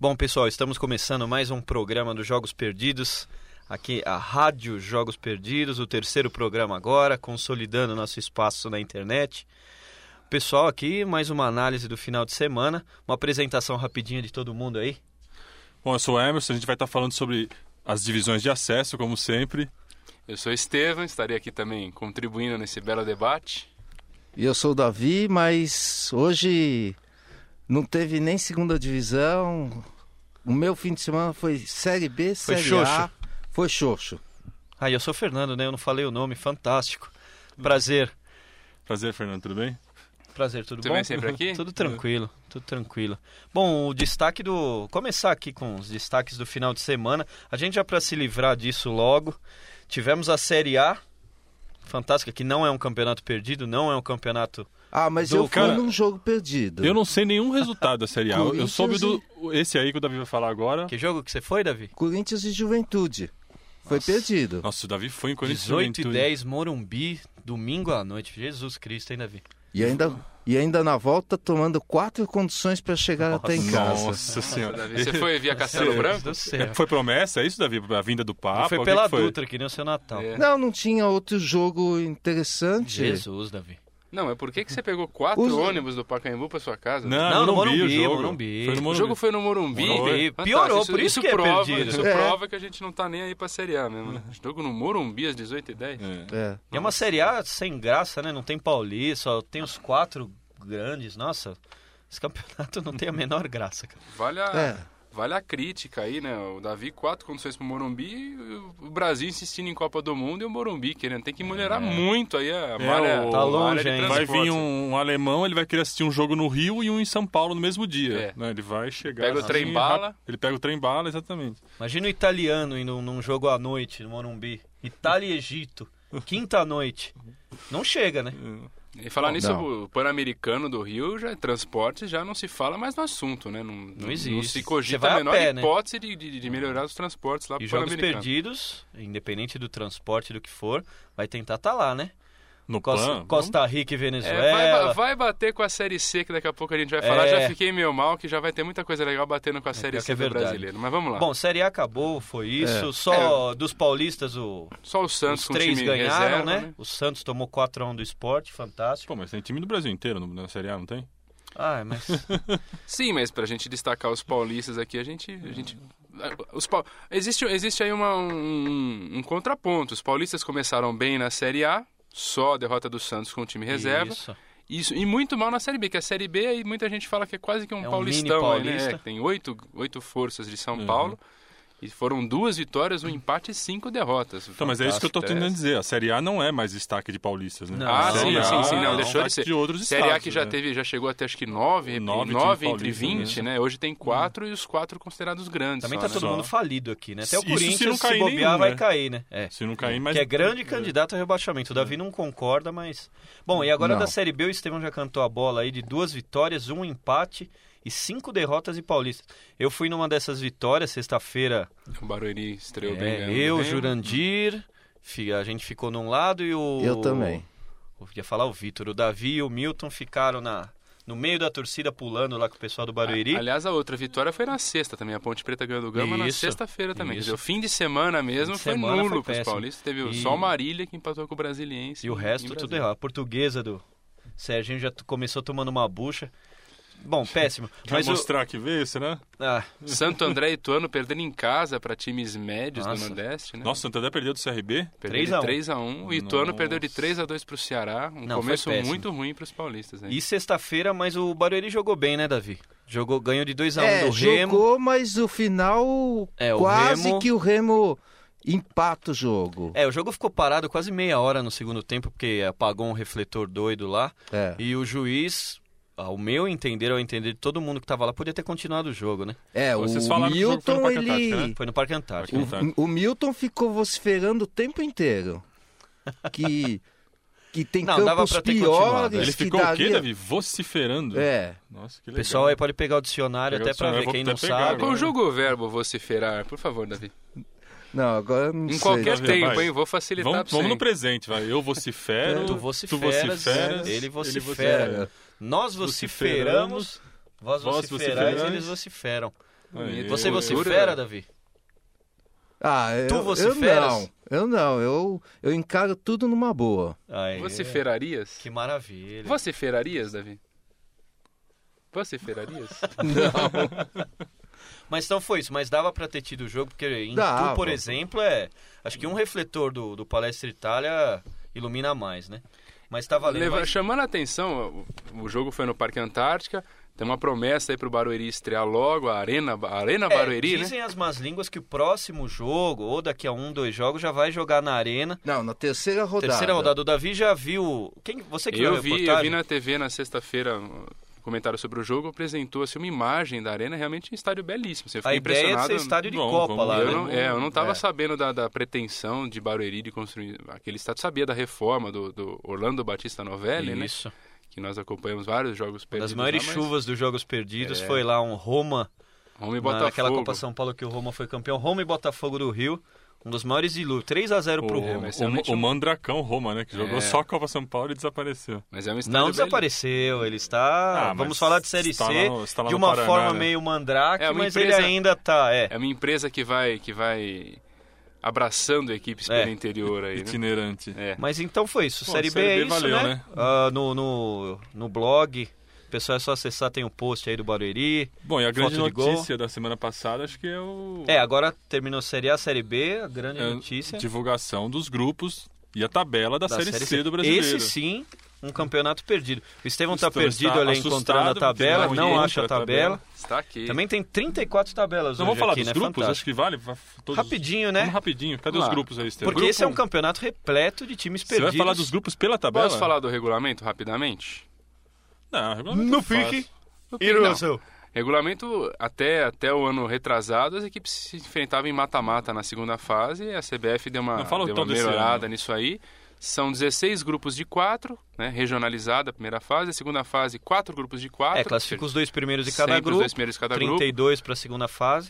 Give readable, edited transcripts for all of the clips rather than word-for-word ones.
Bom, pessoal, estamos começando mais um programa dos Jogos Perdidos, aqui a Rádio Jogos Perdidos, o terceiro programa agora, consolidando nosso espaço na internet. Pessoal, aqui mais uma análise do final de semana, uma apresentação rapidinha de todo mundo aí. Bom, eu sou o Emerson, a gente vai estar falando sobre as divisões de acesso, como sempre. Eu sou o Estevam, estarei aqui também contribuindo nesse belo debate. E eu sou o Davi, mas hoje não teve nem segunda divisão. O meu fim de semana foi Série B, Foi Série xoxo. A. Foi xoxo. Ah, eu sou o Fernando, né? Eu não falei o nome, fantástico. Prazer. Prazer, Fernando, tudo bem? Prazer, tudo Você bom? vem sempre aqui? Tudo tranquilo, tudo tranquilo. Bom, o destaque do... Começar aqui com os destaques do final de semana. A gente já para se livrar disso logo, tivemos a Série A, fantástica, que não é um campeonato perdido, não é um campeonato... Ah, mas eu fui num jogo perdido. Eu não sei nenhum resultado da Série A. Eu Corinthians soube esse aí que o Davi vai falar agora. Que jogo que você foi, Davi? Corinthians e Juventude. Foi perdido. Nossa, o Davi foi em Corinthians 18h10, Morumbi, domingo à noite. Jesus Cristo, hein, Davi? E ainda na volta tomando 4 condições para chegar até em casa. Nossa senhora. Davi, você foi via Castelo Deus Branco? do céu. Foi promessa, é isso, Davi? A vinda do Papa? Foi O que pela que foi? Dutra, que nem o seu Natal. É. Não tinha outro jogo interessante. Jesus, Davi. Não, mas por que você pegou 4 ônibus do Pacaembu pra sua casa? Não, no Morumbi, o jogo. Morumbi. Foi no O Morumbi. jogo foi no Morumbi. Morumbi. Fantástico. Piorou, por isso que é prova, perdido. Isso É. prova que a gente não tá nem aí pra Série A mesmo, né? Jogo no Morumbi às 18h10. É. E é uma Série A sem graça, né? Não tem Paulista, só tem os 4 grandes. Nossa, esse campeonato não tem a menor graça, cara. Vale a crítica aí, né? O Davi, 4 condições pro Morumbi, e o Brasil insistindo em Copa do Mundo e o Morumbi querendo. Tem que melhorar muito aí a área, tá longe, a área de hein? Vai transporte. vir um alemão, ele vai querer assistir um jogo no Rio e um em São Paulo no mesmo dia. Né? Ele vai chegar... Pega o assim, trem-bala. Ele pega o trem-bala, exatamente. Imagina o italiano indo num jogo à noite no Morumbi. Itália e Egito, quinta à noite. Não chega, né? E falar nisso, Não. o Pan-Americano do Rio, transporte, já não se fala mais no assunto, né? Não existe. Não se Você cogita vai a a menor pé, né? hipótese de melhorar os transportes lá E pro jogos Pan-Americano. perdidos, independente do transporte, do que for, vai tentar estar lá, né? No Costa, PAN. Costa Rica e Venezuela. Vai bater com a Série C, que daqui a pouco a gente vai falar. Já fiquei meio mal, que já vai ter muita coisa legal batendo com a Série pior que C é do verdade. brasileiro. Mas vamos lá. Bom, Série A acabou, foi isso. Só dos paulistas Só o Santos os com 3 time ganharam, reserva, né? O Santos tomou 4-1 do Sport, fantástico. Pô, mas tem time do Brasil inteiro na Série A, não tem? Ah, mas... Sim, mas pra gente destacar os paulistas aqui, existe aí um contraponto. Os paulistas começaram bem na Série A, só a derrota do Santos com o time reserva. Isso. E muito mal na Série B, que a Série B aí muita gente fala que é quase que um É um paulistão. mini Aí, né? paulista. Tem 8 forças de São Paulo. E foram 2 vitórias, 1 empate e 5 derrotas. Então, mas é isso que eu tô Fantástico. tentando dizer. A Série A não é mais destaque de paulistas, né? Não. A Ah, Série A sim, é não, um deixou de destaque ser. de outros Série A estados, que né? já chegou até acho que 9 9 entre times 20, né? Hoje tem 4 e os 4 considerados grandes. Também só, tá né? todo mundo falido aqui, né? Até o Isso se não Corinthians, se cair bobear, nenhum, vai né? cair, né? Se não cair, mas... Que é grande candidato ao rebaixamento. O Davi não concorda, mas... Bom, e agora Não. da Série B, o Estevão já cantou a bola aí de 2 vitórias, 1 empate e 5 derrotas e paulistas. Eu fui numa dessas vitórias, sexta-feira. O Barueri estreou bem. ganhando Eu, do Remo. Jurandir, a gente ficou num lado e o... Eu também. Eu ia falar o Vitor. O Davi e o Milton ficaram no meio da torcida pulando lá com o pessoal do Barueri. Aliás, a outra vitória foi na sexta também. A Ponte Preta ganhou do Gama na Isso, sexta-feira também. Quer isso. dizer, o fim de semana mesmo Fim de foi semana nulo foi pros péssimo. paulistas. Teve E- só o Marília que empatou com o Brasiliense. E o resto em tudo Brasília. errado. A portuguesa do Serginho já começou tomando uma bucha. Bom, péssimo. Vai Mas mostrar que veio, será? Santo André e Ituano perdendo em casa para times médios Nossa. do Nordeste, né? Nossa, o Santo André perdeu do CRB? Perdeu 3 a 1. de 3-1. O Ituano Nossa. perdeu de 3-2 pro Ceará. Não, Começo foi péssimo. muito ruim pros paulistas. Né? E sexta-feira, mas o Barueri jogou bem, né, Davi? Ganhou de 2-1 do Remo. Jogou, mas o final o quase Remo- que o Remo empata o jogo. O jogo ficou parado quase meia hora no segundo tempo, porque apagou um refletor doido lá. É. E o juiz, ao meu entender, ao entender de todo mundo que estava lá, podia ter continuado o jogo, né? Vocês O falaram que o jogo foi no Milton, Parque Antártico, né? Foi no Parque Antártico. O Milton ficou vociferando o tempo inteiro que tem Não, dava campos pra ter continuado. piores. Ele que ficou o quê, daria... Davi? Vociferando? É. Nossa, que O legal. pessoal aí pode pegar o dicionário Pegar até o pra ver, dicionário, quem vou não até pegar sabe. agora. Conjuga o verbo vociferar, por favor, Davi. Não, agora não Em sei. qualquer Davi, tempo, vai. hein? Vou facilitar pra Vamos você. no presente, vai. Eu vocifero, Tu vociferas, ele vocifera. Nós vociferamos, vós Vós vociferais, vociferais, eles vociferam. Você vocifera, Davi? Tu vociferas? Eu não. Eu encaro tudo numa boa. Vociferarias? Que maravilha. Vociferarias, Davi? Vociferarias? Não. Mas então foi isso, mas dava pra ter tido o jogo, porque em Dava. Tu, por exemplo, acho que um refletor do Palestra Itália ilumina mais, né? Mas tá valendo. Chamando a atenção, o jogo foi no Parque Antártica, tem uma promessa aí pro Barueri estrear logo, a Arena Barueri, dizem as más línguas que o próximo jogo, ou daqui a 2 jogos, já vai jogar na Arena. Não, na terceira rodada. Terceira rodada, o Davi já viu... Você que viu a reportagem? Eu vi na TV na sexta-feira... comentário sobre o jogo, apresentou-se uma imagem da Arena, realmente um estádio belíssimo. Você a ideia é ser estádio de Copa lá, né? Eu não estava sabendo da pretensão de Barueri de construir aquele estádio. Sabia da reforma do Orlando Batista Novelli, né? Isso. Que nós acompanhamos vários Jogos Perdidos. Uma das maiores chuvas dos Jogos Perdidos foi lá um Roma e Botafogo. Naquela Copa São Paulo que o Roma foi campeão. Roma e Botafogo do Rio. Um dos maiores dilúvios, 3-0 pro Roma. O Mandracão Roma, né? Que jogou só a Copa São Paulo e desapareceu. Mas é um não desapareceu, ele está... vamos falar de Série C, de uma Paraná, forma né? meio mandrake, mas empresa, ele ainda está... É uma empresa que vai abraçando equipes pelo interior aí, itinerante. Né? Mas então foi isso, Série B é isso, valeu, né? No blog... Pessoal, é só acessar, tem um post aí do Barueri. Bom, e a grande notícia da semana passada, acho que é o... agora terminou Série A, Série B, a grande notícia. Divulgação dos grupos e a tabela da Série C do Brasileiro. Esse sim, um campeonato perdido. O Estevão está perdido ali encontrando a tabela, não acha a tabela. Está aqui. Também tem 34 tabelas vamos falar aqui, dos né? grupos? Fantástico. Acho que vale. Todos... Rapidinho, né? Vamos rapidinho. Cadê os grupos aí, Estevão? Porque esse é um campeonato repleto de times perdidos. Você vai falar dos grupos pela tabela? Posso falar do regulamento rapidamente? Não, regulamento não fique. Regulamento, até o ano retrasado, as equipes se enfrentavam em mata-mata na segunda fase, a CBF deu uma melhorada nisso aí. São 16 grupos de 4, né, regionalizada a primeira fase, a segunda fase 4 grupos de 4. Classifica os 2 primeiros de cada grupo, 32 para a segunda fase.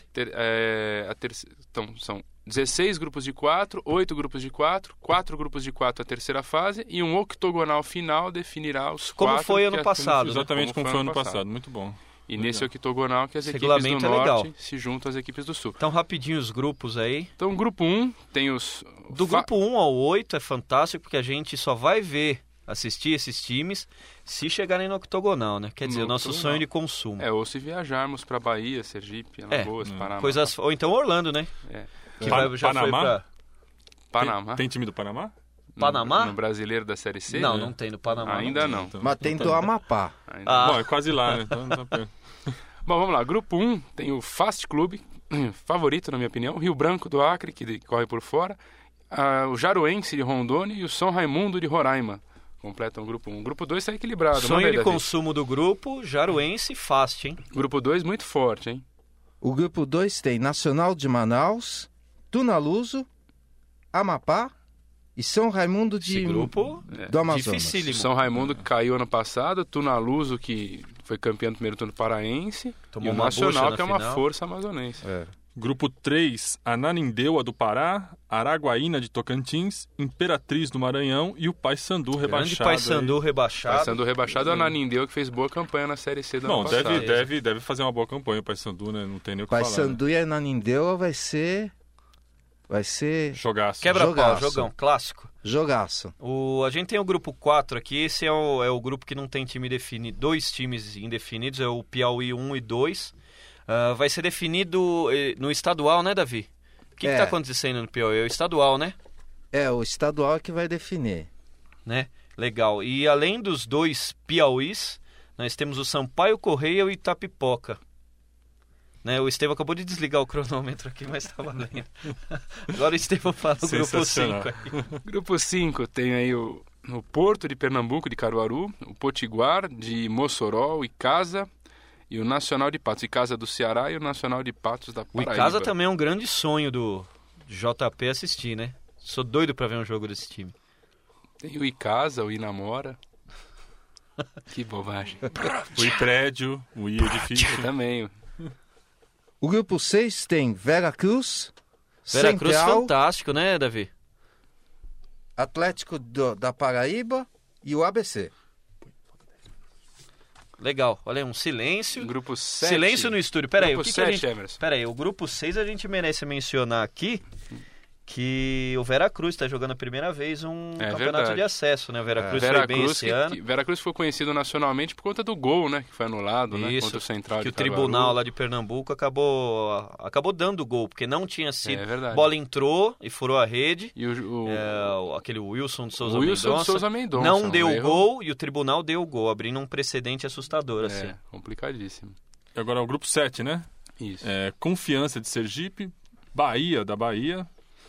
Então, são 16 grupos de 4, 8 grupos de 4, 4 grupos de 4 a terceira fase e um octogonal final definirá os 4. Como foi ano passado. Exatamente como foi ano passado, muito bom. E nesse octogonal que as equipes do norte se juntam às equipes do sul. Então, rapidinho os grupos aí. Então, grupo 1 tem os... Do grupo 1 ao 8 é fantástico, porque a gente só vai assistir esses times se chegarem no octogonal, né? Quer dizer, o nosso sonho de consumo. Ou se viajarmos para Bahia, Sergipe, Alagoas, Paraná. Ou então Orlando, né? Que já Panamá? foi pra... Panamá. Tem time do Panamá? Panamá? No brasileiro da Série C? Não tem no Panamá. Ainda não. Mas tem do Amapá. Bom, é quase lá, né? Bom, vamos lá. Grupo 1 tem o Fast Club, favorito na minha opinião, Rio Branco do Acre, que corre por fora, o Jaruense de Rondônia e o São Raimundo de Roraima. Completam o grupo 1. O grupo 2 está equilibrado. Sonho de consumo do grupo, Jaruense e Fast, hein? Grupo 2 muito forte, hein? O grupo 2 tem Nacional de Manaus, Tunaluso, Amapá e São Raimundo do Amazonas. Dificílimo. São Raimundo que caiu ano passado, Tunaluso que foi campeão do primeiro turno paraense e o Nacional que é uma força amazonense. Grupo 3, Ananindeua do Pará, Araguaína de Tocantins, Imperatriz do Maranhão e o Paysandu rebaixado. Paysandu rebaixado. Paysandu rebaixado, o Ananindeua que fez boa campanha na Série C do ano passado. Deve fazer uma boa campanha o Paysandu, né? Não tem nem o que falar. Paysandu e Ananindeua vai ser jogaço. Quebra-pau, jogão, clássico. Jogaço. A gente tem o grupo 4 aqui, esse é o grupo que não tem time definido, 2 times indefinidos, é o Piauí 1 e 2. Vai ser definido no estadual, né, Davi? O que está acontecendo no Piauí? É o estadual, né? O estadual é que vai definir. Né? Legal. E além dos 2 Piauís, nós temos o Sampaio Correia e o Itapipoca. Né? O Estevão acabou de desligar o cronômetro aqui, mas está valendo. Agora o Estevão fala o grupo 5. Grupo 5 tem aí o Porto de Pernambuco, de Caruaru, o Potiguar de Mossoró, o Icasa e o Nacional de Patos. Icasa do Ceará e o Nacional de Patos da Paraíba. O Icasa também é um grande sonho do JP assistir, né? Sou doido para ver um jogo desse time. Tem o Icasa, o Inamora. Que bobagem. O I-Prédio, o I-Edifício. Também. O grupo 6 tem Veracruz, Veracruz Central, fantástico, né, Davi? Atlético da Paraíba e o ABC. Legal. Olha aí, um silêncio. Grupo 7. Silêncio no estúdio. Peraí, grupo 7, Emerson. Peraí, o grupo 6 a gente merece mencionar aqui que o Veracruz está jogando a primeira vez campeonato verdade. de acesso, né? O Veracruz foi bem esse ano. Veracruz foi conhecido nacionalmente por conta do gol, né? Que foi anulado, né? Contra o Central que de o tribunal lá de Pernambuco acabou dando gol, porque não tinha sido. Bola entrou e furou a rede. E aquele Wilson de Souza Mendonça não deu o gol e o tribunal deu o gol, abrindo um precedente assustador, assim. Complicadíssimo. Agora é o grupo 7, né? Isso. Confiança de Sergipe, Bahia da Bahia,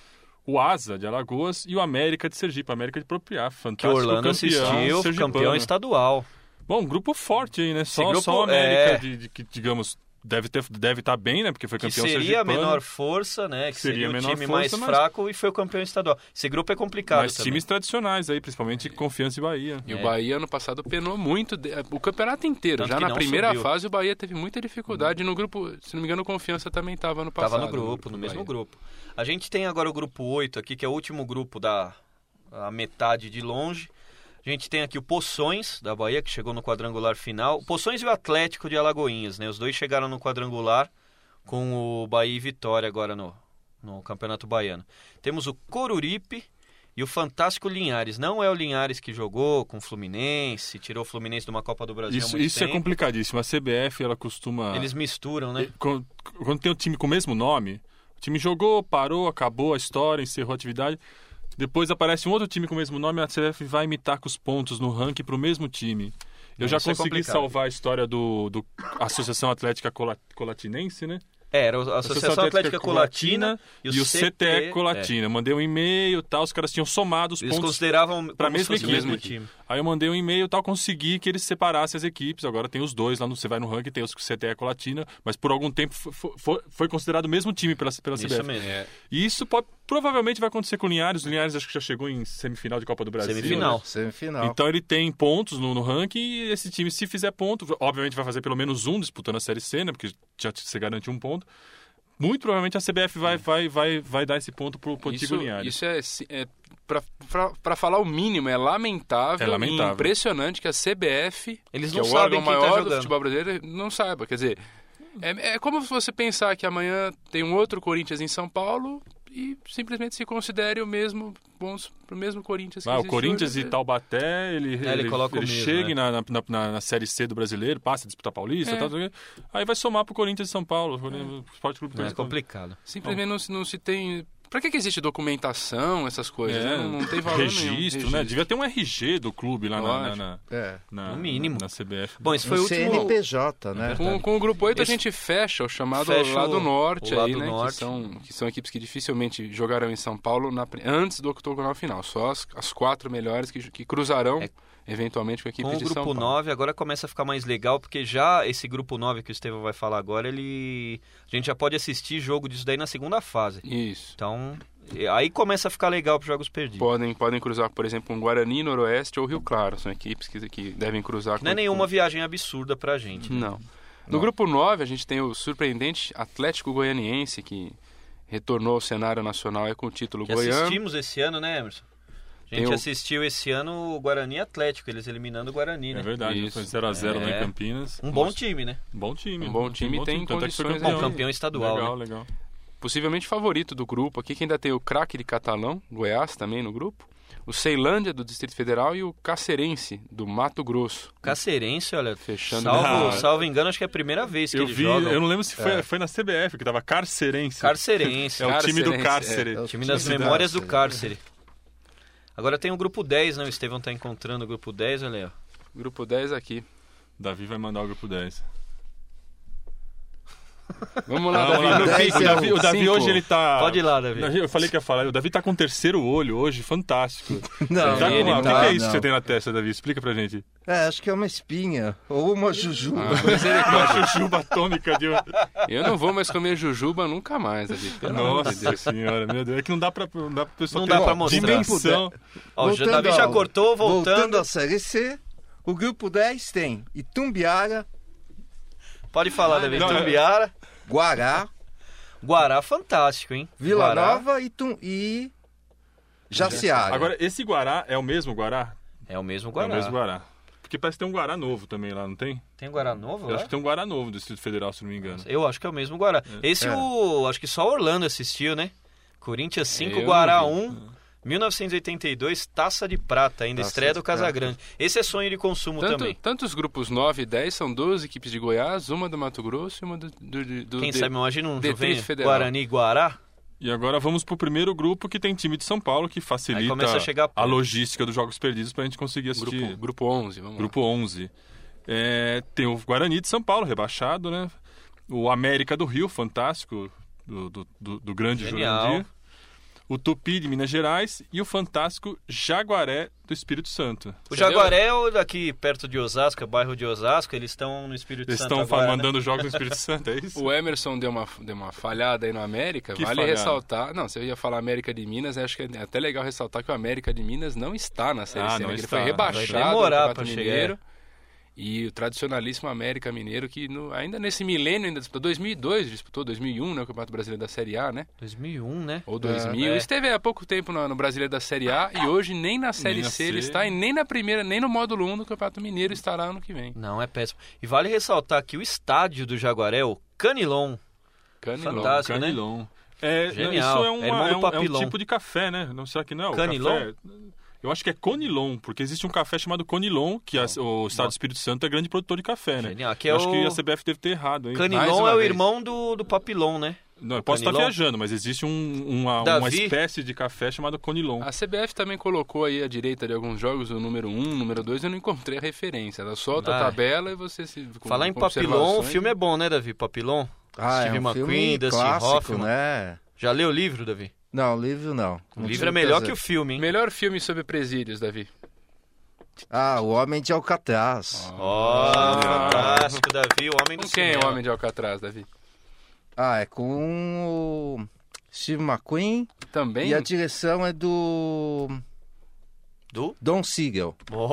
o Asa de Alagoas e o América de Sergipe, América de Propriá, fantástico. Que Orlando assistiu, campeão estadual. Bom, grupo forte aí, né? Só a América, que digamos, deve estar bem, né? Porque foi campeão sergipano. Seria a menor força, né? Que seria o time mais fraco e foi o campeão estadual. Esse grupo é complicado mas também. Times tradicionais aí, principalmente Confiança e Bahia. E o Bahia, ano passado, penou muito, o campeonato inteiro. Tanto já na primeira fase, o Bahia teve muita dificuldade. No grupo, se não me engano, o Confiança também estava ano passado. Estava no mesmo grupo. A gente tem agora o grupo 8 aqui, que é o último grupo da metade de longe. A gente tem aqui o Poções, da Bahia, que chegou no quadrangular final. O Poções e o Atlético de Alagoinhas, né? Os dois chegaram no quadrangular com o Bahia e Vitória agora no Campeonato Baiano. Temos o Coruripe e o Fantástico Linhares. Não é o Linhares que jogou com o Fluminense, tirou o Fluminense de uma Copa do Brasil há muito Isso tempo. É complicadíssimo. A CBF, ela costuma... Eles misturam, né? Quando tem um time com o mesmo nome, o time jogou, parou, acabou a história, encerrou a atividade... Depois aparece um outro time com o mesmo nome, a CBF vai imitar com os pontos no ranking para o mesmo time. Eu já consegui salvar a história do Associação Atlética Colatinense, né? Era a Associação Atlética Colatina e o CTE Colatina. Mandei um e-mail, tal, os caras tinham somado os pontos. Eles consideravam para a mesma time. Aí eu mandei um e-mail, tal, consegui que eles separassem as equipes. Agora tem os dois lá, você vai no ranking, tem os CTE Colatina, mas por algum tempo foi considerado o mesmo time pela CBF. Isso mesmo. E isso provavelmente vai acontecer com o Linhares. O Linhares acho que já chegou em semifinal de Copa do Brasil. Semifinal. Então ele tem pontos no ranking e esse time, se fizer ponto, obviamente vai fazer pelo menos um disputando a Série C, né? Porque já se garante um ponto. Muito provavelmente a CBF vai dar esse ponto pro antigo Linhares. Isso para falar o mínimo, é lamentável e impressionante que a CBF, eles não que é o órgão órgão maior do futebol brasileiro, não saiba. Quer dizer, é como se você pensar que amanhã tem um outro Corinthians em São Paulo e simplesmente se considere o mesmo Corinthians que existe o Corinthians hoje. E Taubaté, ele chega na Série C do Brasileiro, passa a disputar Paulista, tal, aí vai somar pro Corinthians e São Paulo. Esporte Clube é complicado. Simplesmente não se tem... Pra que existe documentação, essas coisas? Né? Não tem valor registro, né? Devia ter um RG do clube lá no mínimo. Na CBF. Bom, esse foi o último... CNPJ, né? Com o grupo 8 a gente fecha o chamado lado norte, aí, né? Que são equipes que dificilmente jogarão em São Paulo antes do octogonal final. Só as 4 melhores que cruzarão... eventualmente com a equipe de São Paulo. Com o grupo 9 agora começa a ficar mais legal, porque já esse grupo 9 que o Estevão vai falar agora, a gente já pode assistir jogo disso daí na segunda fase. Isso. Então, aí começa a ficar legal para os jogos perdidos. Podem cruzar, por exemplo, um Guarani, Noroeste ou Rio Claro. São equipes que devem cruzar. Não é nenhuma viagem absurda pra gente. Né? Não. No grupo 9 a gente tem o surpreendente Atlético Goianiense, que retornou ao cenário nacional com o título goiano. Assistimos esse ano, né, Emerson? A gente assistiu esse ano o Guarani Atlético, eles eliminando o Guarani, né? É verdade, foi 0x0 lá em Campinas. Um bom time, né? Um bom time tem condições. Campeão estadual. Legal. Possivelmente favorito do grupo aqui, que ainda tem o Craque de Catalão, Goiás também no grupo. O Ceilândia do Distrito Federal e o Cacerense do Mato Grosso. Cacerense, olha, fechando. Salvo engano, acho que é a primeira vez que eles jogam. Eu não lembro se foi na CBF, que tava Carcerense. Carcerense. É o time do Cárcere. O time das memórias do Cárcere. Agora tem o grupo 10, né? O Estevão tá encontrando o grupo 10, olha aí, ó. Grupo 10 aqui. Davi vai mandar o grupo 10. Vamos lá, Davi. O Davi hoje ele tá... Pode ir lá, Davi. Eu falei que ia falar. O Davi tá com o terceiro olho hoje, fantástico. Não, o que é isso que você tem na testa, Davi? Explica pra gente. Acho que é uma espinha. Ou uma jujuba. Uma jujuba atômica. Eu não vou mais comer jujuba nunca mais, Davi. Nossa senhora, meu Deus. É que não dá pra pessoa ter uma dimensão. Ó, o Davi já cortou, voltando à Série C, o grupo 10 tem Itumbiara. Pode falar, Davi. Itumbiara. Guará, fantástico, hein? Vila Nova e Jaciara. Agora, esse Guará é o mesmo Guará? É o mesmo Guará. É o mesmo Guará. Porque parece que tem um Guará novo também lá, não tem? Tem um Guará novo? Eu acho que tem um Guará novo do Distrito Federal, se não me engano. Eu acho que é o mesmo Guará. Esse acho que só Orlando assistiu, né? Corinthians 5, Eu Guará não vi. 1, 1982, Taça de Prata, ainda estreia do Casagrande. Esse é sonho de consumo também. Tanto os grupos 9 e 10 são 12 equipes de Goiás, uma do Mato Grosso e uma do Quem sabe, imagina um Distrito Federal. Guarani e Guará. E agora vamos pro primeiro grupo que tem time de São Paulo, que facilita a logística dos Jogos Perdidos pra gente conseguir assistir. Grupo 11, vamos Grupo 11. Tem o Guarani de São Paulo, rebaixado, né? O América do Rio, fantástico, do grande Jurandir. O Tupi de Minas Gerais e o fantástico Jaguaré do Espírito Santo. O Jaguaré é o daqui perto de Osasco, bairro de Osasco, eles estão no Espírito Santo agora. Eles estão mandando jogos no Espírito Santo, é isso? O Emerson deu uma falhada aí no América, Que vale falhada? ressaltar... Não, você ia falar América de Minas, acho que é até legal ressaltar que o América de Minas não está na Série C, não né? Ele está. foi rebaixado Vai demorar no pra Campeonato Mineiro. E o tradicionalíssimo América Mineiro, que ainda nesse milênio ainda disputou 2002, disputou 2001, né, o Campeonato Brasileiro da Série A, né? 2001, né? Ou 2000. Esteve há pouco tempo no Brasileiro da Série A e hoje nem na Série C ele está e nem na primeira, nem no módulo 1 do Campeonato Mineiro estará ano que vem. Não, é péssimo. E vale ressaltar que o estádio do Jaguaré, o Canilon. Fantástico, Canilon. Genial. Isso é um tipo de café, né? Não, será que não é o Canilon? café? Eu acho que é Conilon, porque existe um café chamado Conilon, que o Estado do Espírito Santo é grande produtor de café, né? Genial. Eu acho que a CBF deve ter errado. Hein? Canilon é o irmão do Papilon, né? Não, eu posso estar viajando, mas existe uma espécie de café chamado Conilon. A CBF também colocou aí à direita de alguns jogos o número 1, número 2, eu não encontrei a referência. Ela solta a tabela e você se... Falar em Papilon, o filme é bom, né, Davi? Papilon? Steve McQueen, Dustin Hoffman. Né? Já leu o livro, Davi? Não, o livro não. O livro é melhor que o filme, hein? Melhor filme sobre presídios, Davi. O Homem de Alcatraz. Fantástico, Davi, o Homem do Com quem Cinema. é o Homem de Alcatraz, Davi? É com o Steve McQueen. Também? E a direção é do Don Siegel.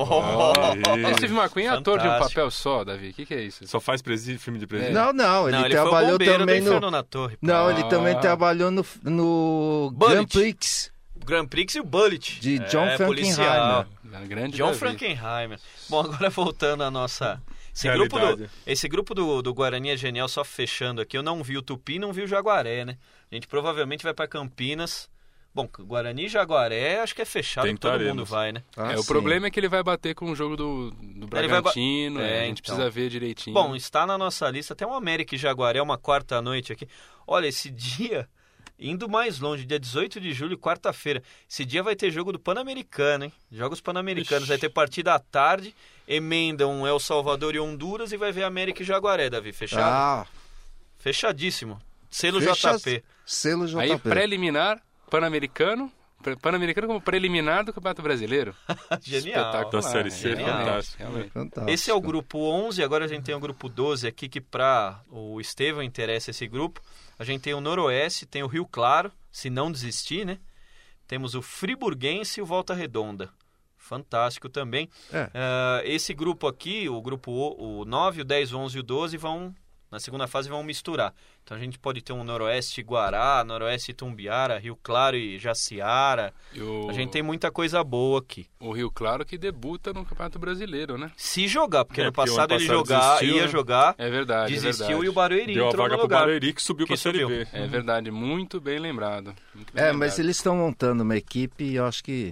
O Steve McQueen é ator de um papel só, Davi. O que é isso? Só faz filme de presídio? Não, ele trabalhou também no... na Torre. Não, ele também trabalhou no Grand Prix. Grand Prix e o Bullet. De John Frankenheimer. John Frankenheimer. Bom, agora voltando à nossa... Esse grupo do Guarani é genial, só fechando aqui. Eu não vi o Tupi, não vi o Jaguaré, né? A gente provavelmente vai para Campinas. Bom, Guarani e Jaguaré acho que é fechado, que todo mundo vai, né? O problema é que ele vai bater com o jogo do Bragantino, a gente precisa ver direitinho. Bom, está na nossa lista até um América e Jaguaré, uma quarta noite aqui. Olha, esse dia, indo mais longe, dia 18 de julho, quarta-feira, esse dia vai ter jogo do Pan-Americano, hein? Jogos Pan-Americanos, vai ter partida à tarde, emendam El Salvador e Honduras e vai ver América e Jaguaré, Davi, fechado? Fechadíssimo. Selo JP. Selo JP. Aí, preliminar... Pan-Americano como preliminar do Campeonato Brasileiro. Genial. Espetacular. Da Série C, fantástico. Esse é o grupo 11, agora a gente tem o grupo 12 aqui, que para o Estevão interessa esse grupo. A gente tem o Noroeste, tem o Rio Claro, se não desistir, né? Temos o Friburguense e o Volta Redonda. Fantástico também. Esse grupo aqui, o grupo o 9, o 10, o 11 e o 12 vão... Na segunda fase vão misturar. Então a gente pode ter um Noroeste Guará, Noroeste Itumbiara, Rio Claro e Jaciara. A gente tem muita coisa boa aqui. O Rio Claro que debuta no Campeonato Brasileiro, né? Se jogar, porque ano passado ele ia jogar. É verdade, desistiu e o Barueri deu entrou a vaga no lugar. Pro Barueri que subiu para a Série B. É verdade, muito bem lembrado. Mas eles estão montando uma equipe e eu acho que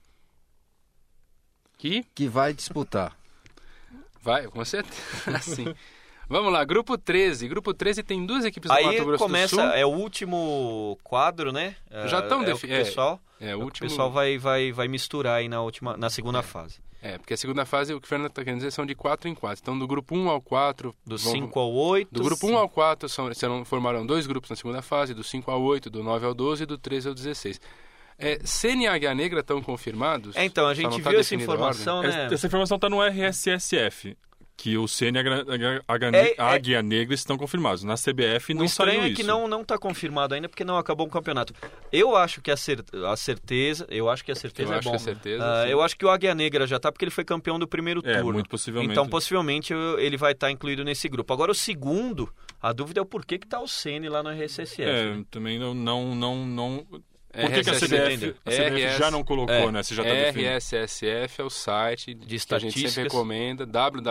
vai disputar. Vai, com certeza. Assim. Vamos lá, grupo 13. Grupo 13 tem duas equipes do Mato Grosso do Sul. Aí começa, é o último quadro, né? Já estão definidos. O pessoal vai misturar aí na segunda fase. Porque a segunda fase, o que o Fernando está querendo dizer, são de 4 em 4. Então, do grupo 1 ao 4... Do 5 ao 8... Do grupo 1 ao 4 formaram 2 grupos na segunda fase, do 5 ao 8, do 9 ao 12 e do 13 ao 16. Sene e Águia Negra estão confirmados? Então, a gente viu essa informação, né? Essa informação está no RSSF. Que o CN e a Águia Negra estão confirmados. Na CBF não saiu isso. O estranho é que não está confirmado ainda, porque não acabou o campeonato. Eu acho que a certeza é bom. Eu acho que o Águia Negra já está, porque ele foi campeão do primeiro turno. Muito possivelmente. Então, possivelmente, ele vai estar incluído nesse grupo. Agora, o segundo, a dúvida é o porquê que está o CN lá no RSSF. Também não... Por que a CBF já não colocou, né? Você já tá definindo. RSSF é o site que a gente sempre recomenda,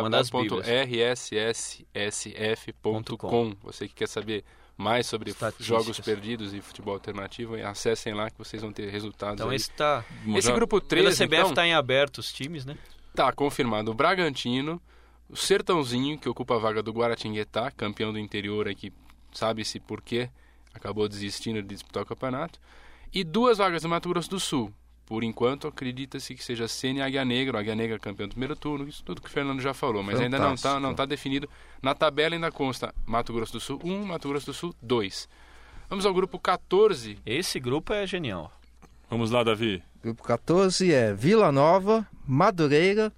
www.rssf.com. Você que quer saber mais sobre jogos perdidos e futebol alternativo, acessem lá que vocês vão ter resultados. Então esse grupo 3, a CBF está em aberto os times, né? Tá confirmado o Bragantino, o Sertãozinho, que ocupa a vaga do Guaratinguetá, campeão do interior aqui, sabe-se por quê, acabou desistindo de disputar o campeonato, e 2 vagas do Mato Grosso do Sul. Por enquanto, acredita-se que seja Sena e Águia Negra, o Águia Negra campeão do primeiro turno, isso tudo que o Fernando já falou, mas ainda não tá definido. Na tabela ainda consta Mato Grosso do Sul 1, Mato Grosso do Sul 2. Vamos ao grupo 14. Esse grupo é genial. Vamos lá, Davi. Grupo 14 é Vila Nova, Madureira,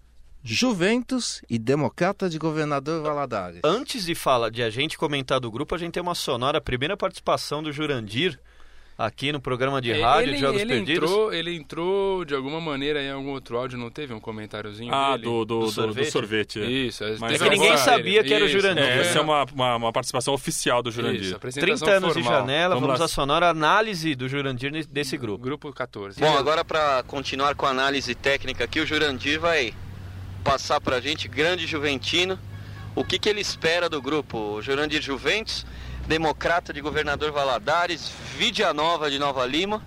Juventus e Democrata de Governador Valadares. Antes de a gente comentar do grupo, a gente tem uma sonora, primeira participação do Jurandir aqui no programa de rádio de Jogos Perdidos. Ele entrou de alguma maneira em algum outro áudio, não teve um comentáriozinho dele? Do sorvete. Isso. Mas ninguém sabia que era o Jurandir. Essa é uma participação oficial do Jurandir. 30 anos de janela, vamos à sonora análise do Jurandir desse grupo. Grupo 14. Bom, agora para continuar com a análise técnica aqui, o Jurandir vai passar para a gente, grande juventino, o que ele espera do grupo. O Jurandir Juventus, Democrata de Governador Valadares, Vidia Nova de Nova Lima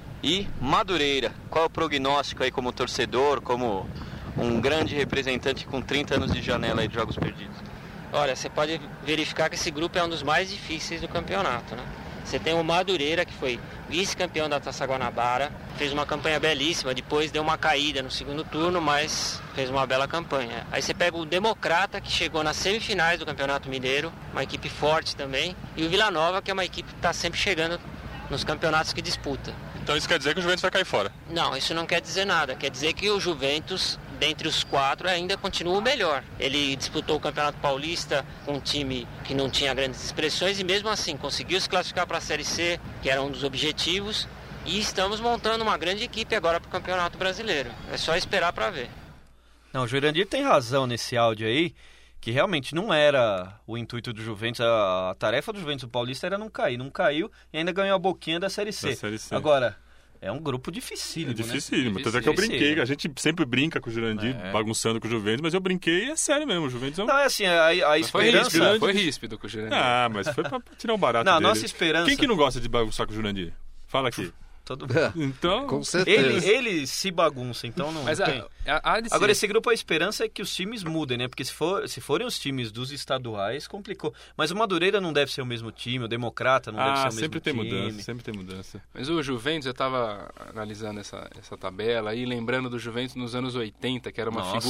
e Madureira. Qual é o prognóstico aí como torcedor, como um grande representante com 30 anos de janela aí de Jogos Perdidos? Olha, você pode verificar que esse grupo é um dos mais difíceis do campeonato, né? Você tem o Madureira, que foi vice-campeão da Taça Guanabara, fez uma campanha belíssima, depois deu uma caída no segundo turno, mas fez uma bela campanha. Aí você pega o Democrata, que chegou nas semifinais do Campeonato Mineiro, uma equipe forte também, e o Vila Nova, que é uma equipe que está sempre chegando nos campeonatos que disputa. Então isso quer dizer que o Juventus vai cair fora? Não, isso não quer dizer nada. Quer dizer que o Juventus, dentre os 4, ainda continua o melhor. Ele disputou o Campeonato Paulista com um time que não tinha grandes expressões e mesmo assim conseguiu se classificar para a Série C, que era um dos objetivos, e estamos montando uma grande equipe agora para o Campeonato Brasileiro. É só esperar para ver. Não, o Jurandir tem razão nesse áudio aí, que realmente não era o intuito do Juventus, a tarefa do Juventus Paulista era não cair. Não caiu e ainda ganhou a boquinha da Série C. Agora, é um grupo dificílimo, dificílimo. Tanto é que eu brinquei, a gente sempre brinca com o Jurandir, bagunçando com o Juventus, mas eu brinquei e é sério mesmo, o Juventus é um... Não, é assim, a esperança... Foi ríspido com o Jurandir. Ah, mas foi pra tirar um barato dele. Nossa esperança... Quem que não gosta de bagunçar com o Jurandir? Fala aqui. Todo mundo. Então, com certeza. Ele se bagunça, então não tem. Agora, esse grupo, a esperança é que os times mudem, né? Porque se forem os times dos estaduais, complicou. Mas o Madureira não deve ser o mesmo time, o Democrata não deve ser o mesmo time. Sempre tem mudança. Mas o Juventus, eu estava analisando essa tabela e lembrando do Juventus nos anos 80, que era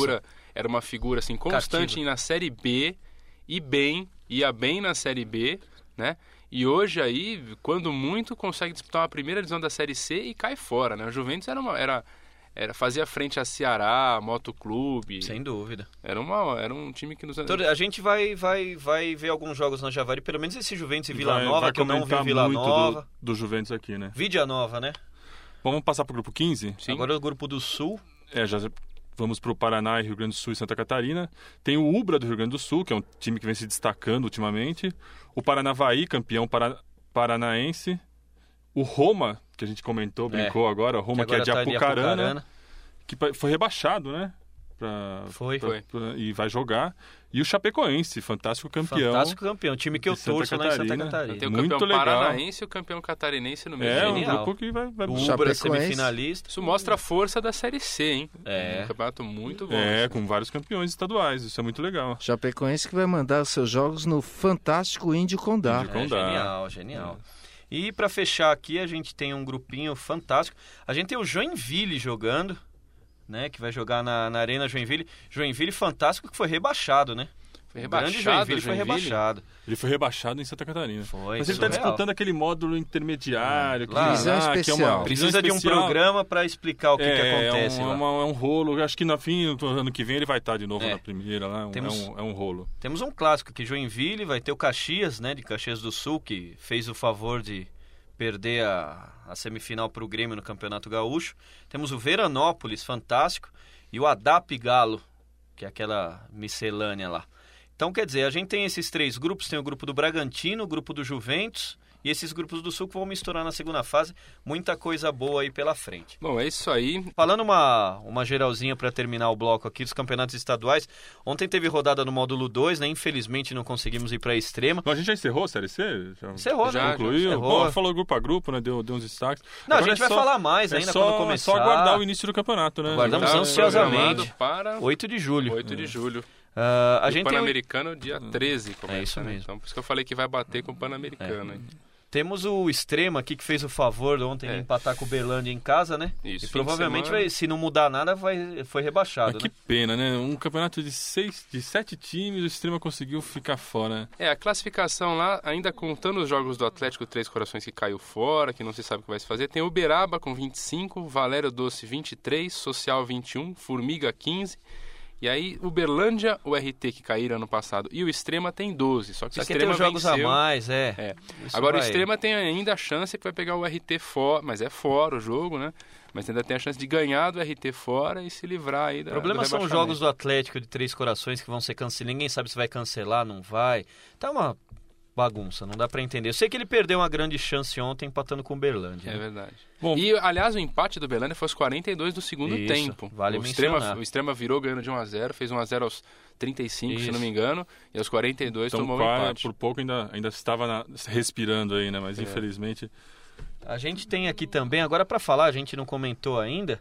uma figura assim, constante na Série B, ia bem na Série B, né? E hoje aí, quando muito, consegue disputar uma primeira divisão da Série C e cai fora, né? O Juventus fazia frente a Ceará, Motoclube. Sem dúvida. Era um time que nos... Então, a gente vai ver alguns jogos na Javari, pelo menos esse Juventus e Vila Nova, que eu não vi Vila Nova. Do Juventus aqui, né? Vidia Nova, né? Bom, vamos passar para o grupo 15? Sim. Agora é o grupo do Sul. Já vamos para o Paraná, Rio Grande do Sul e Santa Catarina. Tem o Ubra do Rio Grande do Sul, que é um time que vem se destacando ultimamente. O Paranavaí, campeão paranaense. O Roma, que a gente comentou, brincou agora. O Roma, que é de Apucarana. Que foi rebaixado, né? Foi. E vai jogar. E o Chapecoense, fantástico campeão. Time que eu torço lá em Santa Catarina. Tem o campeão paranaense e o campeão catarinense no mesmo. Um grupo que vai o Ubra semifinalista. Isso mostra a força da Série C, hein? Um campeonato muito bom. Com vários campeões estaduais. Isso é muito legal. Chapecoense que vai mandar os seus jogos no fantástico Índio Condá. Genial. E para fechar aqui, a gente tem um grupinho fantástico. A gente tem o Joinville jogando, né, que vai jogar na Arena Joinville. Joinville fantástico, que foi rebaixado, né? Foi rebaixado. Ele foi rebaixado em Santa Catarina. Mas ele está disputando aquele módulo intermediário. Precisa de um programa para explicar o que acontece. É um rolo. Acho que no fim do ano que vem ele vai estar de novo na primeira. Lá. É um rolo. Temos um clássico aqui, Joinville. Vai ter o Caxias, né, de Caxias do Sul, que fez o favor de perder a semifinal para o Grêmio no Campeonato Gaúcho. Temos o Veranópolis, fantástico. E o Adap Galo, que é aquela miscelânea lá. Então, quer dizer, a gente tem esses 3 grupos, tem o grupo do Bragantino, o grupo do Juventus e esses grupos do Sul que vão misturar na segunda fase. Muita coisa boa aí pela frente. Bom, é isso aí. Falando uma geralzinha para terminar o bloco aqui dos campeonatos estaduais. Ontem teve rodada no módulo 2, né? Infelizmente não conseguimos ir para a Extrema. Mas a gente já encerrou a Série C? Encerrou, já concluiu? Encerrou. Bom, falou grupo a grupo, né? Deu uns destaques. Não, agora a gente vai falar mais ainda quando começar. É só aguardar o início do campeonato, né? Aguardamos ansiosamente. Para 8 de julho. 8 de julho. A gente o Pan-Americano dia 13 começa, é isso mesmo. Né? Então, por isso que eu falei que vai bater com o Pan-Americano. Temos o Extrema aqui que fez o favor ontem de empatar com o Uberlândia em casa, né? Isso, e provavelmente, se não mudar nada, foi rebaixado. Que pena, né? Um campeonato de 7 times, o Extrema conseguiu ficar fora. A classificação lá, ainda contando os jogos do Atlético Três Corações que caiu fora, que não se sabe o que vai se fazer, tem Uberaba com 25, Valério Doce 23, Social 21, Formiga 15... E aí, Uberlândia, o RT que caíram ano passado e o Extrema tem 12. Só que o Extrema tem os jogos venceu. A mais, Agora o Extrema tem ainda a chance que vai pegar o RT fora, mas é fora o jogo, né? Mas ainda tem a chance de ganhar do RT fora e se livrar aí da. O problema são os jogos do Atlético de Três Corações que vão ser cancelados. Ninguém sabe se vai cancelar, não vai. Tá uma bagunça, não dá pra entender. Eu sei que ele perdeu uma grande chance ontem empatando com o Uberlândia. É verdade. Bom, e, aliás, o empate do Uberlândia foi aos 42 do segundo tempo. Vale o Extrema virou ganhando de 1-0, fez 1-0 aos 35, se não me engano, e aos 42 então, tomou um empate. Por pouco ainda estava respirando aí, né? Mas infelizmente... A gente tem aqui também, agora pra falar, a gente não comentou ainda,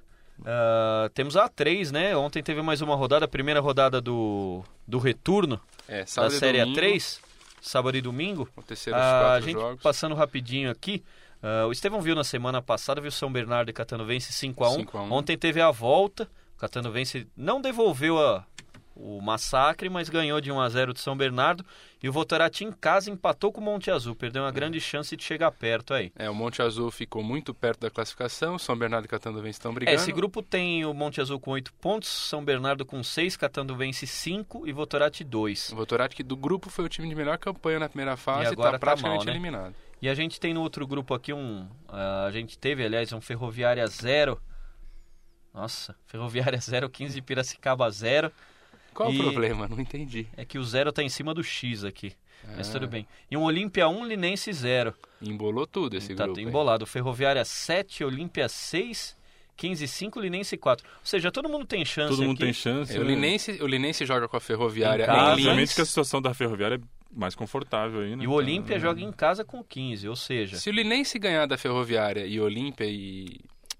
temos a A3, né? Ontem teve mais uma rodada, a primeira rodada do retorno da Série A3. Sábado e domingo. Aconteceram os 4 a gente jogos. Passando rapidinho aqui. O Estevão viu na semana passada, viu São Bernardo e Catanovense 5-1. Ontem teve a volta. O Catanovense não devolveu o massacre, mas ganhou de 1-0 de São Bernardo. E o Votorati em casa empatou com o Monte Azul. Perdeu uma grande chance de chegar perto aí. O Monte Azul ficou muito perto da classificação. São Bernardo e Catanovense estão brigando. Esse grupo tem o Monte Azul com 8 pontos, São Bernardo com 6, Catanovense 5 e Votorati 2. O Votorati, que do grupo foi o time de melhor campanha na primeira fase, e agora está praticamente mal, né? eliminado. E a gente tem no outro grupo aqui a gente teve, aliás, um Ferroviária 0. Nossa, Ferroviária 0, 15 de Piracicaba 0. Qual o problema? Não entendi. É que o 0 tá em cima do X aqui. Mas tudo bem. E um Olímpia 1, Linense 0. Embolou tudo esse grupo. Tá embolado. Ferroviária 7, Olímpia 6, 15 5, Linense 4. Ou seja, todo mundo tem chance aqui. Todo mundo tem chance. O Linense joga com a Ferroviária em Lins. Obviamente que a situação da Ferroviária é mais confortável aí, né? E o Olímpia joga em casa com 15, ou seja... Se o Linense ganhar da Ferroviária e Olímpia e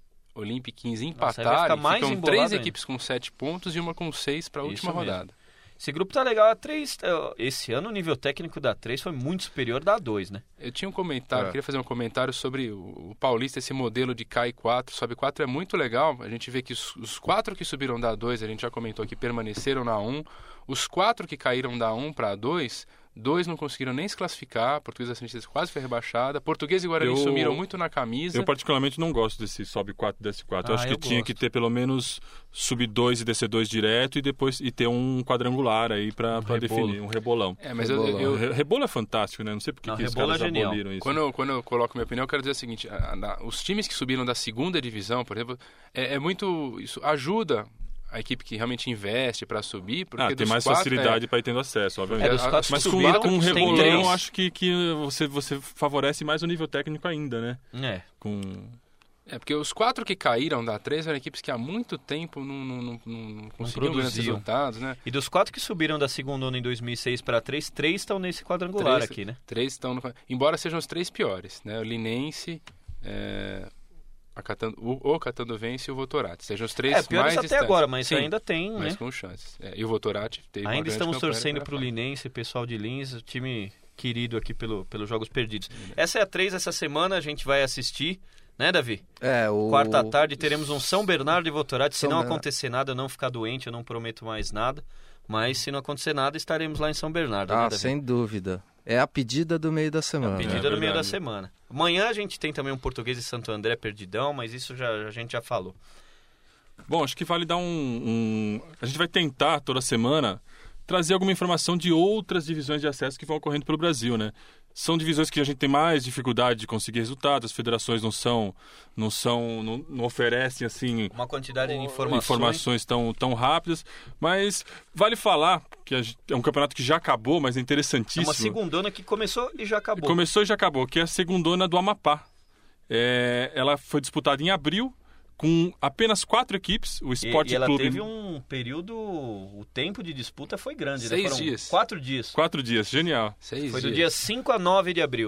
15 empatarem, ficam 3 equipes com 7 pontos e uma com 6 para a última rodada. Esse grupo tá legal. A 3, esse ano o nível técnico da 3 foi muito superior da 2, né? Eu tinha um comentário, queria fazer um comentário sobre o Paulista, esse modelo de cai 4, sobe 4 é muito legal. A gente vê que os 4 que subiram da 2, a gente já comentou que permaneceram na 1. Os 4 que caíram da 1 para 2, 2 não conseguiram nem se classificar. Portuguesa da Santista quase foi rebaixada. Portuguesa e Guarani sumiram muito na camisa. Eu particularmente não gosto desse sobe 4 e desce 4. Eu acho que tinha que ter pelo menos subir 2 e descer 2 direto e depois ter um quadrangular aí para definir, um rebolão. Mas rebolo é fantástico, né? Não sei porque que os caras aboliram isso. Quando eu coloco minha opinião, eu quero dizer o seguinte, os times que subiram da segunda divisão, por exemplo, é muito... Isso ajuda a equipe que realmente investe para subir, porque tem mais facilidade para ir tendo acesso, obviamente. Mas com um rebolão, eu acho que você favorece mais o nível técnico ainda, né? Porque os 4 que caíram da 3 eram equipes que há muito tempo não conseguiam grandes resultados, né? E dos 4 que subiram da segunda onda em 2006 para 3 estão nesse quadrangular aqui, né? 3 estão embora sejam os 3 piores, né? O Linense, o Catanovense e o Votorati. Sejam os 3 piores mais até agora, mas ainda tem, mas né? com chances. E o Votorati teve ainda estamos torcendo para o Linense, pessoal de Lins, o time querido aqui pelos Jogos Perdidos. Essa é a 3, essa semana a gente vai assistir, né, Davi? Quarta tarde teremos um São Bernardo e Votorati. Se não acontecer nada, eu não ficar doente, eu não prometo mais nada. Mas se não acontecer nada, estaremos lá em São Bernardo. Né, Davi? Sem dúvida. É a pedida do meio da semana. A pedida do meio da semana. Amanhã a gente tem também um Português e Santo André perdidão, mas isso a gente já falou. Bom, acho que vale dar a gente vai tentar toda semana trazer alguma informação de outras divisões de acesso que vão ocorrendo pelo Brasil, né? São divisões que a gente tem mais dificuldade de conseguir resultados, as federações não oferecem assim uma quantidade de informações tão rápidas, mas vale falar que é um campeonato que já acabou, mas é interessantíssimo. É uma segundona que começou e já acabou. Começou e já acabou, que é a segundona do Amapá. Ela foi disputada em abril, com apenas 4 equipes, o Sport Clube... E ela Clube... teve um período... O tempo de disputa foi grande. 6 dias. 4 dias. 4 dias, genial. 6 foi dias. do dia 5 a 9 de abril.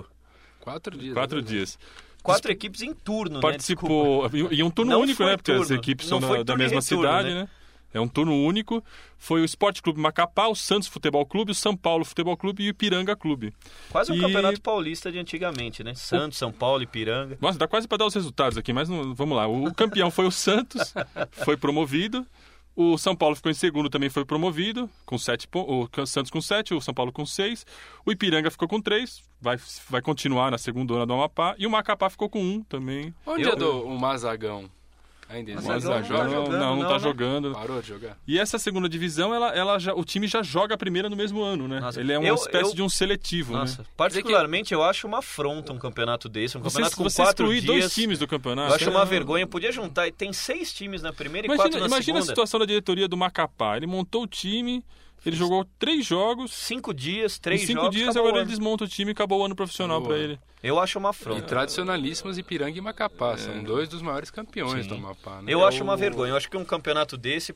4 dias. 4 dias. 4 equipes em turno, Participou, né? E um turno único, né? Porque as equipes são da mesma cidade, né? É um turno único. Foi o Sport Clube Macapá, o Santos Futebol Clube, o São Paulo Futebol Clube e o Ipiranga Clube. Quase um campeonato paulista de antigamente, né? Santos, São Paulo, Ipiranga. Nossa, dá quase para dar os resultados aqui, mas vamos lá. O campeão foi o Santos, foi promovido. O São Paulo ficou em segundo, também foi promovido, com 7 pontos. O Santos com 7, o São Paulo com 6. O Ipiranga ficou com 3, vai continuar na segundona do Amapá. E o Macapá ficou com 1 também. Onde é o Mazagão? Ainda existe? Não tá jogando. Parou de jogar. E essa segunda divisão, o time já joga a primeira no mesmo ano, né? Nossa, ele é uma espécie de um seletivo, né? Particularmente, eu acho uma afronta um campeonato desse. Um campeonato com 4 dias. 2 times do campeonato. Eu acho uma vergonha. Podia juntar. Tem 6 times na primeira e 4 na segunda. Imagina a situação da diretoria do Macapá. Ele montou o time... Ele jogou 3 jogos. 5 dias, 3 jogos. 5 dias, agora ele desmonta o time e acabou o ano profissional para ele. Eu acho uma afronta. E tradicionalíssimos Ipiranga e Macapá. São 2 dos maiores campeões do Amapá. Né? Eu acho uma vergonha. Eu acho que um campeonato desse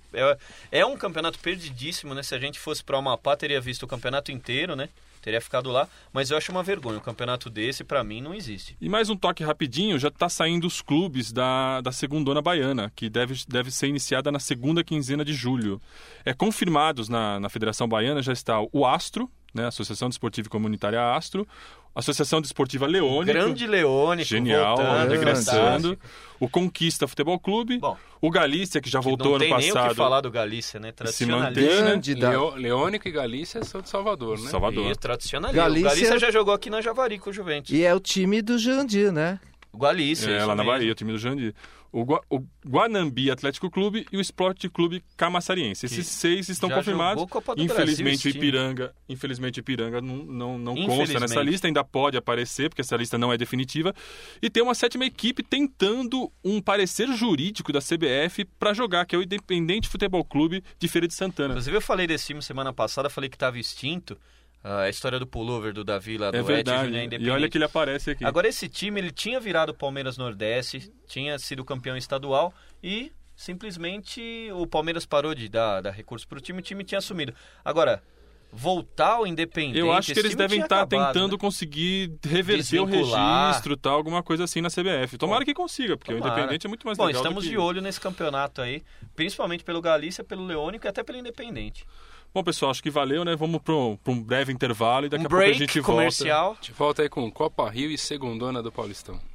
é um campeonato perdidíssimo, né? Se a gente fosse para o Amapá, teria visto o campeonato inteiro, né? Teria ficado lá, mas eu acho uma vergonha. Um campeonato desse, pra mim, não existe. E mais um toque rapidinho, já tá saindo os clubes da segundona baiana, que deve ser iniciada na segunda quinzena de julho. Confirmados na Federação Baiana já está o Astro, né, Associação Desportiva e Comunitária Astro, Associação Desportiva Leônico. Grande Leônico. Genial, regressando. O Conquista Futebol Clube. Bom, o Galícia, que já voltou ano passado. Não tem nem o que falar do Galícia, né? Tradicionalista. Leônico e Galícia são de Salvador, né? Salvador. E tradicionalista. O Galícia já jogou aqui na Javari com o Juventus. E é o time do Jandir, né? O Galícia. Lá na Bahia, o time do Jandir. O Guanambi Atlético Clube e o Sport Clube Camaçariense. Esses 6 estão confirmados. Infelizmente, o Ipiranga não consta nessa lista, ainda pode aparecer, porque essa lista não é definitiva. E tem uma 7ª equipe tentando um parecer jurídico da CBF para jogar, que é o Independente Futebol Clube de Feira de Santana. Inclusive, eu falei desse time semana passada, falei que estava extinto. A história do pullover do Davi lá do verdade, e olha que ele aparece aqui. Agora esse time, ele tinha virado Palmeiras Nordeste, tinha sido campeão estadual e simplesmente o Palmeiras parou de dar recurso para o time tinha assumido. Agora, voltar ao Independente... Eu acho que eles devem estar tentando conseguir reverter o registro, tal, alguma coisa assim na CBF. Tomara que consiga, porque o Independente é muito mais legal. Bom, estamos de olho nesse campeonato aí, principalmente pelo Galícia, pelo Leônico e até pelo Independente. Bom, pessoal, acho que valeu, né? Vamos para um breve intervalo e daqui a pouco a gente comercial. A gente volta aí com Copa Rio e segundona do Paulistão.